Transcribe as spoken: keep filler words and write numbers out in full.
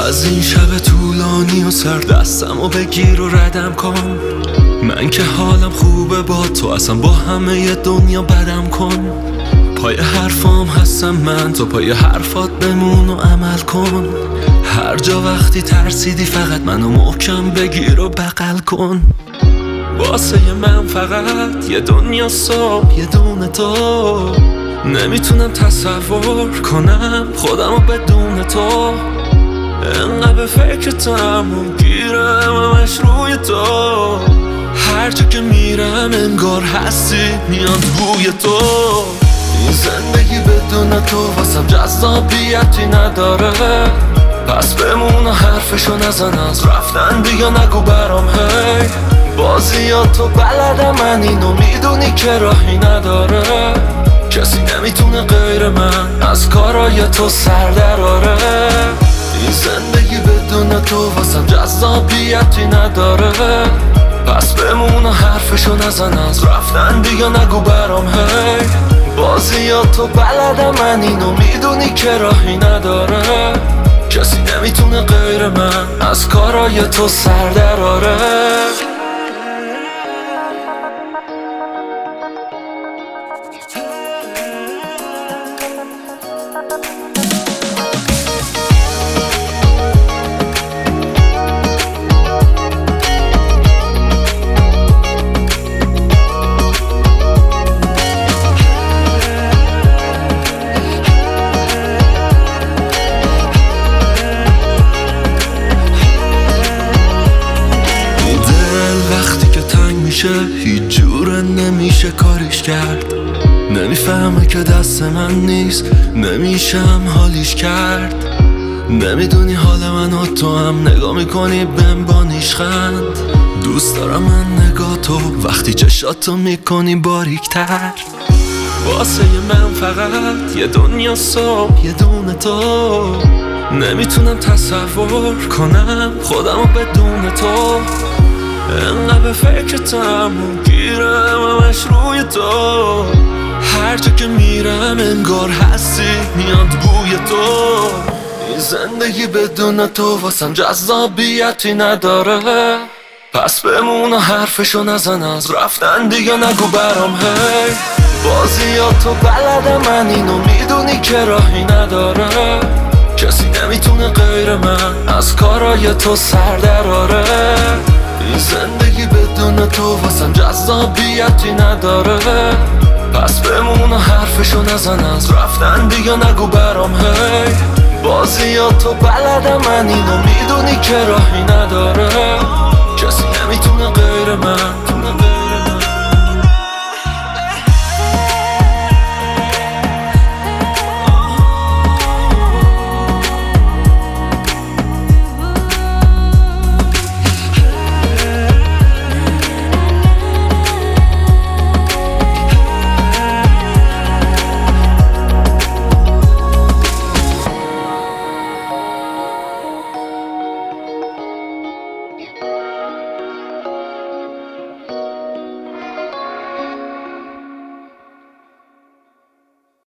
از این شب طولانی و سر دستم و بگیر و ردم کن. من که حالم خوبه با تو، اصلا با همه ی دنیا بدم کن. پای حرفام هستم من، تو پای حرفات بمون و عمل کن. هر جا وقتی ترسیدی فقط منو محکم بگیر و بغل کن. واسه من فقط یه دنیا صبح، یه دونه تو. نمیتونم تصور کنم خودمو بدون تو. انقدر به فکرتم و گیرم همش روی تو. هر جا که میرم انگار هستی میاد بوی تو. این زندگی بدون تو واسم جذابیتی نداره. پس بمون و حرفشو نزن، از رفتن دیگه نگو برام هی. بازیاتو بلدم من، اینو میدونی که راهی نداره. کسی نمیتونه غیر من از کارای تو سر دراره. این زندگی بدون تو واسم جذابیتی نداره. پس بمون و حرفشو نزن، از رفتن دیگه نگو برام هی. بازیاتو بلدم من، اینو میدونی که راهی نداره. کسی نمیتونه غیر من از کارای تو سر دراره. هیچ جوره نمیشه کاریش کرد. نمیفهمه که دست من نیست، نمیشم حالیش کرد. نمیدونی حال من و تو هم نگاه میکنی بهم با نیشخند. دوست دارم من نگاه تو وقتی چشاتو میکنی باریکتر. واسه من فقط یه دنیا صبح، یه دونه تو. نمیتونم تصور کنم خودمو بدون تو. انقدر به فکرتم و گیرم همش روی تو. هر جا که میرم انگار هستی میاد بوی تو. این زندگی بدون تو واسم جذابیتی نداره. پس بمون و حرفشو نزن، از رفتن دیگه نگو برام هی. بازیاتو بلدم من، اینو میدونی که راهی نداره. کسی نمیتونه غیر من از کارای تو سر دراره. این زندگی بدون تو واسم جذابیتی نداره. پس بمون و حرفشو نزن، از رفتن دیگه نگو برام هی. بازیاتو بلدم من، اینو میدونی که راهی نداره. کسی نمیتونه غیر من